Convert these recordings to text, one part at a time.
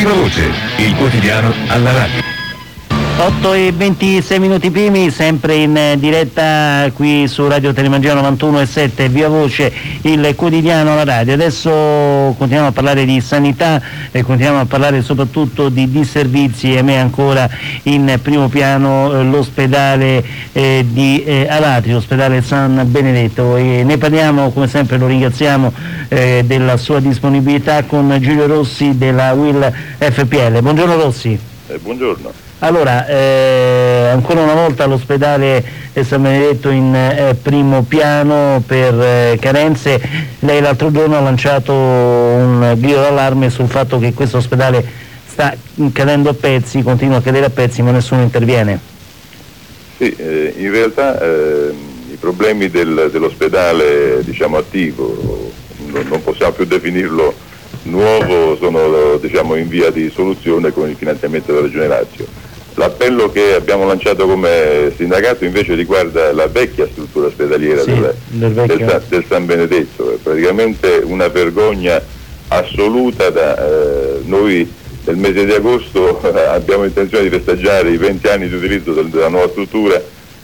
Viva Voce, il quotidiano alla radio. 8:26 primi, sempre in diretta qui su Radio Telemagia 91.7, Viva Voce, il quotidiano alla radio. Adesso continuiamo a parlare di sanità e continuiamo a parlare soprattutto di disservizi, e me ancora in primo piano l'ospedale di Alatri, l'ospedale San Benedetto, e ne parliamo, come sempre lo ringraziamo della sua disponibilità, con Giulio Rossi della Will FPL. Buongiorno Rossi. Buongiorno. Allora, ancora una volta l'ospedale San Benedetto in primo piano per carenze. Lei l'altro giorno ha lanciato un grido d'allarme sul fatto che questo ospedale sta cadendo a pezzi, continua a cadere a pezzi, ma nessuno interviene. Sì, in realtà i problemi dell'ospedale, diciamo, attivo, non possiamo più definirlo nuovo, sono, diciamo, in via di soluzione con il finanziamento della Regione Lazio. L'appello che abbiamo lanciato come sindacato invece riguarda la vecchia struttura ospedaliera, sì, del San Benedetto. È praticamente una vergogna assoluta. Noi nel mese di agosto abbiamo intenzione di festeggiare i 20 anni di utilizzo della nuova struttura,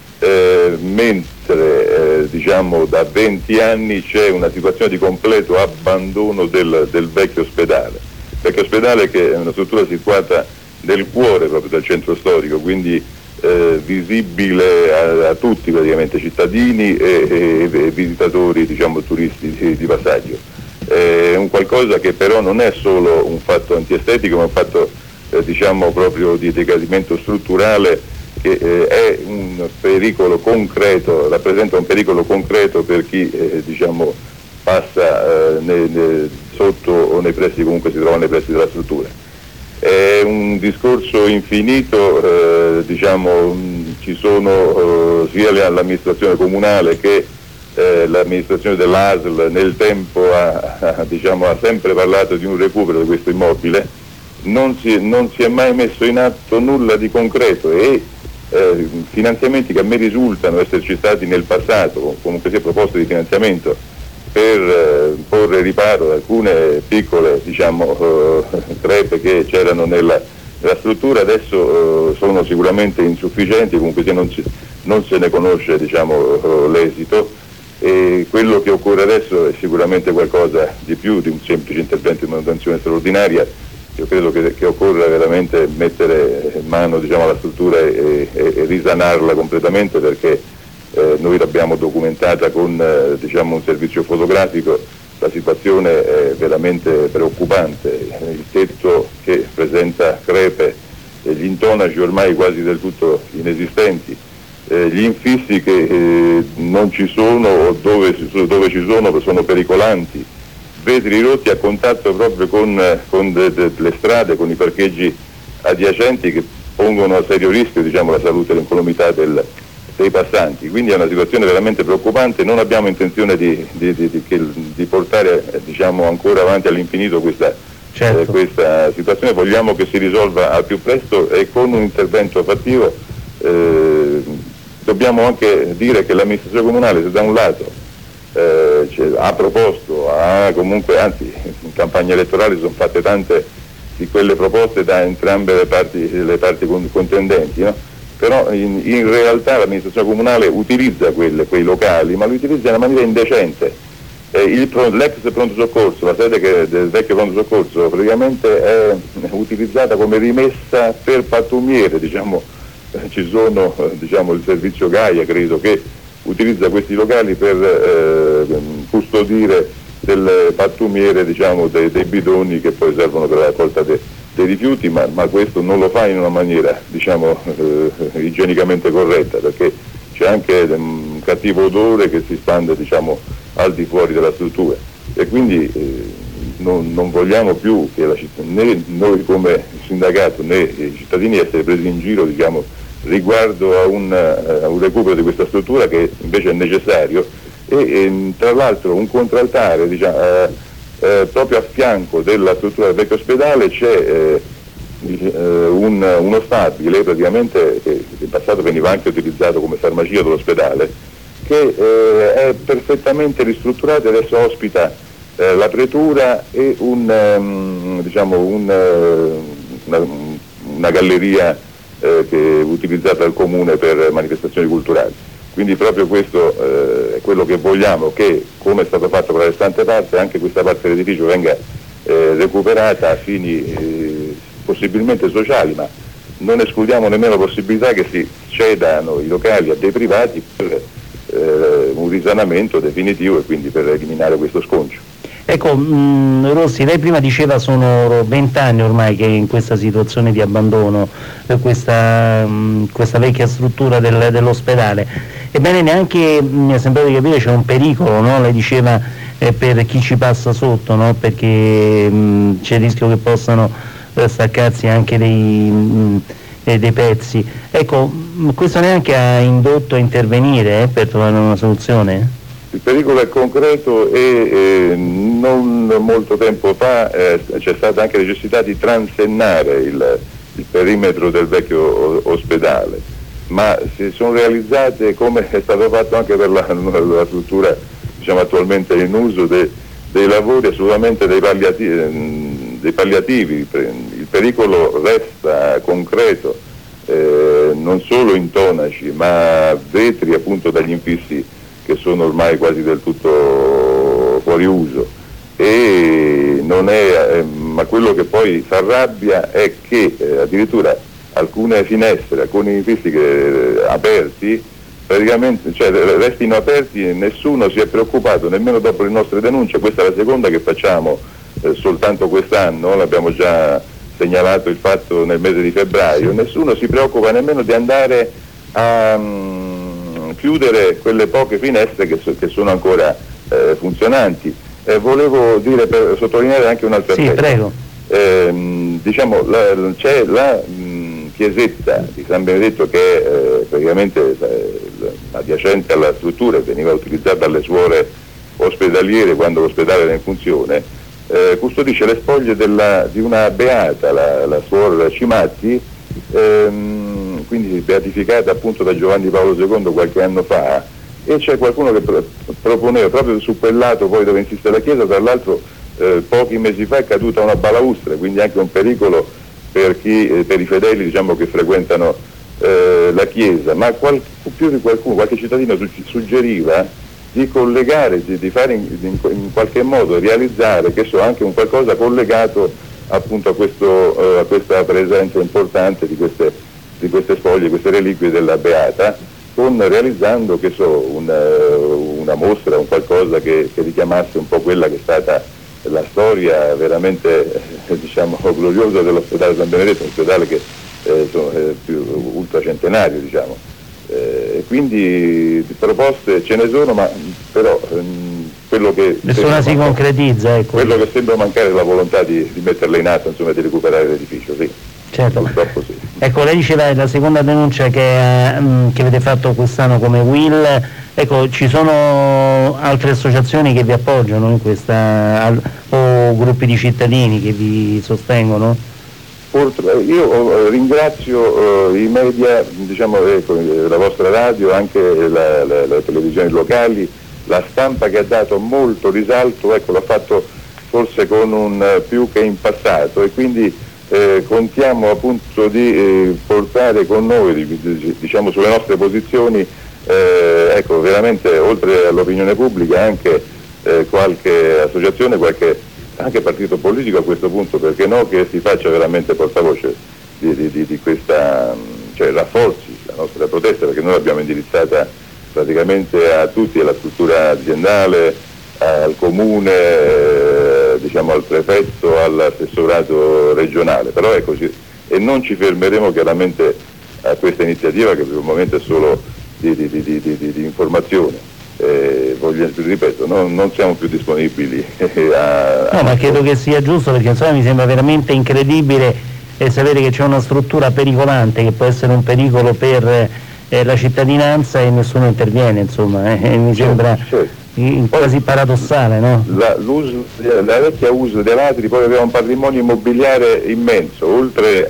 mentre diciamo da 20 anni c'è una situazione di completo abbandono del vecchio ospedale. Vecchio ospedale che è una struttura situata nel cuore proprio del centro storico, quindi visibile a tutti praticamente, cittadini e visitatori, diciamo, turisti di passaggio. È un qualcosa che però non è solo un fatto antiestetico, ma un fatto diciamo proprio di decadimento strutturale, che è un pericolo concreto, rappresenta un pericolo concreto per chi diciamo passa sotto o nei pressi, comunque si trova nei pressi della struttura. È un discorso infinito, diciamo, ci sono sia l'amministrazione comunale che l'amministrazione dell'ASL nel tempo ha sempre parlato di un recupero di questo immobile. Non si è mai messo in atto nulla di concreto, e finanziamenti che a me risultano esserci stati nel passato, comunque sia proposte di finanziamento per porre riparo ad alcune piccole, diciamo, crepe che c'erano nella struttura, adesso sono sicuramente insufficienti, comunque sia non se ne conosce, diciamo, l'esito, e quello che occorre adesso è sicuramente qualcosa di più di un semplice intervento di manutenzione straordinaria. Io credo che occorra veramente mettere in mano, diciamo, alla struttura e risanarla completamente, perché noi l'abbiamo documentata con diciamo un servizio fotografico. La situazione è veramente preoccupante, il tetto che presenta crepe, gli intonaci ormai quasi del tutto inesistenti, gli infissi che non ci sono, o dove ci sono pericolanti, vetri rotti a contatto proprio con le strade, con i parcheggi adiacenti, che pongono a serio rischio, diciamo, la salute e l'incolumità dei passanti. Quindi è una situazione veramente preoccupante. Non abbiamo intenzione di portare, diciamo, ancora avanti all'infinito questa situazione. Vogliamo che si risolva al più presto e con un intervento fattivo. Dobbiamo anche dire che l'amministrazione comunale, se da un lato ha proposto, anzi in campagna elettorale sono fatte tante di quelle proposte da entrambe le parti contendenti, no? Però in realtà l'amministrazione comunale utilizza quei locali, ma li utilizza in una maniera indecente. L'ex pronto soccorso, la sede del vecchio pronto soccorso, praticamente è utilizzata come rimessa per pattumiere, diciamo. Ci sono, diciamo, il servizio Gaia, credo, che utilizza questi locali per custodire delle pattumiere, diciamo, dei bidoni che poi servono per la raccolta dei rifiuti, ma questo non lo fa in una maniera, diciamo, igienicamente corretta, perché c'è anche un cattivo odore che si spande, diciamo, al di fuori della struttura, e quindi non vogliamo più che né noi come sindacato né i cittadini essere presi in giro, diciamo, riguardo a un recupero di questa struttura, che invece è necessario. E tra l'altro un contraltare, diciamo, proprio a fianco della struttura del vecchio ospedale c'è uno stabile, praticamente, che in passato veniva anche utilizzato come farmacia dell'ospedale, che è perfettamente ristrutturato e adesso ospita la pretura e un una galleria utilizzata dal comune per manifestazioni culturali. Quindi proprio questo è quello che vogliamo, che come è stato fatto per la restante parte, anche questa parte dell'edificio venga recuperata a fini possibilmente sociali, ma non escludiamo nemmeno la possibilità che si cedano i locali a dei privati per un risanamento definitivo e quindi per eliminare questo sconcio. Ecco, Rossi, lei prima diceva sono 20 anni ormai che è in questa situazione di abbandono, questa vecchia struttura dell'ospedale. Ebbene, neanche mi è sembrato di capire c'è un pericolo, no? Lei diceva per chi ci passa sotto, no? Perché c'è il rischio che possano staccarsi anche dei pezzi. Ecco, questo neanche ha indotto a intervenire per trovare una soluzione? Il pericolo è concreto e non molto tempo fa c'è stata anche necessità di transennare il perimetro del vecchio ospedale, ma si sono realizzate, come è stato fatto anche per la struttura diciamo attualmente in uso, dei lavori assolutamente dei palliativi. Il pericolo resta concreto, non solo intonaci ma vetri appunto dagli infissi che sono ormai quasi del tutto fuori uso, e non è, ma quello che poi fa rabbia è che addirittura alcune finestre, alcuni infissi aperti praticamente, cioè restino aperti e nessuno si è preoccupato nemmeno dopo le nostre denunce. Questa è la seconda che facciamo soltanto quest'anno, l'abbiamo già segnalato il fatto nel mese di febbraio, nessuno si preoccupa nemmeno di andare a chiudere quelle poche finestre che sono ancora funzionanti. Volevo dire, per sottolineare anche un'altra aspetto. Sì, prego. Diciamo, c'è la chiesetta di San Benedetto che è praticamente adiacente alla struttura, veniva utilizzata dalle suore ospedaliere quando l'ospedale era in funzione, custodisce le spoglie di una beata, la suor Cimatti, quindi beatificata appunto da Giovanni Paolo II qualche anno fa, e c'è qualcuno che proponeva proprio su quel lato poi dove insiste la chiesa, tra l'altro pochi mesi fa è caduta una balaustra, quindi anche un pericolo per i fedeli diciamo che frequentano la chiesa, ma più di qualcuno, qualche cittadino suggeriva di collegare, di fare in qualche modo realizzare che anche un qualcosa collegato appunto a questa presenza importante di queste spoglie, queste reliquie della Beata, realizzando una mostra, un qualcosa che richiamasse un po' quella che è stata la storia veramente diciamo gloriosa dell'ospedale San Benedetto, un ospedale che è più ultracentenario diciamo. Quindi proposte ce ne sono, ma però quello che nessuna si concretizza, ecco. Quello che sembra mancare è la volontà di metterla in atto, insomma, di recuperare l'edificio, sì. Certo. Purtroppo sì. Ecco, lei diceva la seconda denuncia che avete fatto quest'anno come Will, ecco, ci sono altre associazioni che vi appoggiano in questa, o gruppi di cittadini che vi sostengono? Io ringrazio i media, diciamo, la vostra radio, anche le televisioni locali, la stampa che ha dato molto risalto, ecco, l'ha fatto forse con un più che in passato, e quindi contiamo appunto di portare con noi, diciamo, sulle nostre posizioni, ecco, veramente oltre all'opinione pubblica anche qualche associazione, anche partito politico a questo punto, perché no, che si faccia veramente portavoce di questa, cioè rafforzi la nostra protesta, perché noi l'abbiamo indirizzata praticamente a tutti, alla struttura aziendale, al comune, diciamo al prefetto, all'assessorato regionale, però è così, e non ci fermeremo chiaramente a questa iniziativa che per il momento è solo di informazione. Ripeto, non siamo più disponibili no, ma credo che sia giusto, perché insomma mi sembra veramente incredibile sapere che c'è una struttura pericolante che può essere un pericolo per la cittadinanza e nessuno interviene, insomma, mi sembra quasi paradossale, no? La vecchia uso dei ladri poi aveva un patrimonio immobiliare immenso, oltre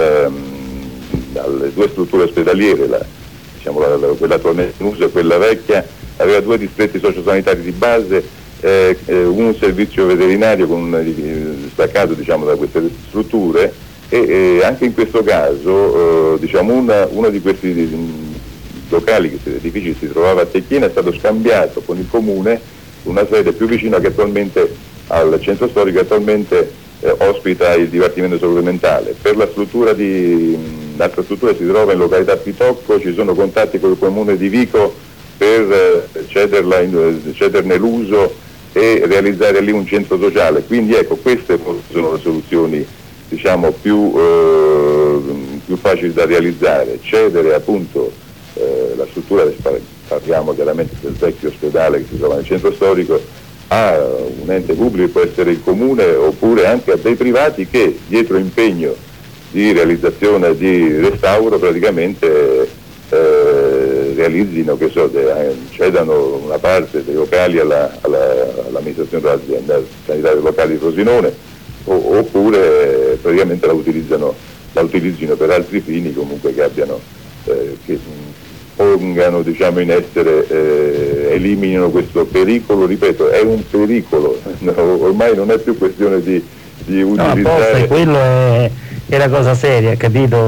alle due strutture ospedaliere, quella attualmente in uso e quella vecchia, aveva due distretti sociosanitari di base, un servizio veterinario con distaccato, diciamo, da queste strutture, e anche in questo caso diciamo uno di questi locali, questi edifici si trovava a Tecchina, è stato scambiato con il comune una sede più vicina che attualmente al centro storico, attualmente ospita il Dipartimento di Salute Mentale. Per l'altra struttura si trova in località Pitocco, ci sono contatti con il comune di Vico per cederne l'uso e realizzare lì un centro sociale. Quindi ecco, queste sono le soluzioni diciamo più facili da realizzare, cedere appunto la struttura, parliamo chiaramente del vecchio ospedale che si trova nel centro storico, a un ente pubblico, può essere il comune oppure anche a dei privati che dietro impegno di realizzazione, di restauro praticamente realizzino, cedano una parte dei locali all'amministrazione dell'azienda sanitaria locale di Frosinone oppure praticamente la utilizzino per altri fini comunque che abbiano che pongano diciamo in essere, eliminino questo pericolo, ripeto, è un pericolo, ormai non è più questione di utilizzare. No, apposta, quello è la cosa seria, capito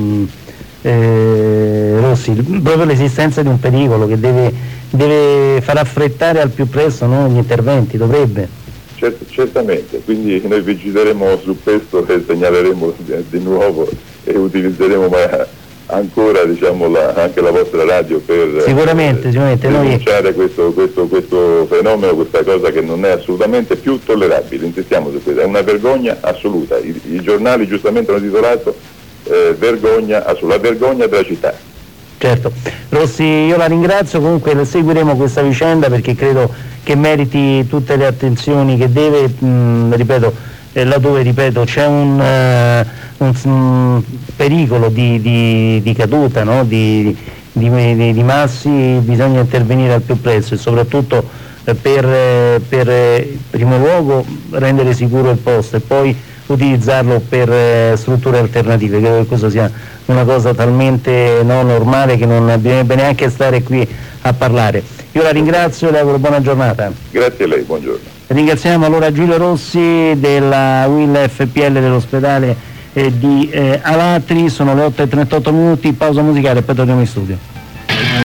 Rossi, proprio l'esistenza di un pericolo che deve far affrettare al più presto, no, gli interventi, dovrebbe. Certamente, quindi noi vigileremo su questo e segnaleremo di nuovo e utilizzeremo ancora diciamo anche la vostra radio per sicuramente denunciare questo fenomeno, questa cosa che non è assolutamente più tollerabile, insistiamo su questo, è una vergogna assoluta, i giornali giustamente hanno titolato vergogna assoluta, la vergogna della città. Certo, Rossi, io la ringrazio, comunque seguiremo questa vicenda perché credo che meriti tutte le attenzioni che deve, ripeto, laddove c'è un pericolo di caduta, no? di massi, bisogna intervenire al più presto e soprattutto per primo luogo rendere sicuro il posto e poi utilizzarlo per strutture alternative. Credo che questo sia una cosa talmente normale che non bisognerebbe neanche stare qui a parlare. Io la ringrazio e le auguro buona giornata. Grazie a lei, buongiorno. Ringraziamo allora Giulio Rossi della UIL FPL dell'ospedale di Alatri. Sono le 8:38, pausa musicale e poi torniamo in studio.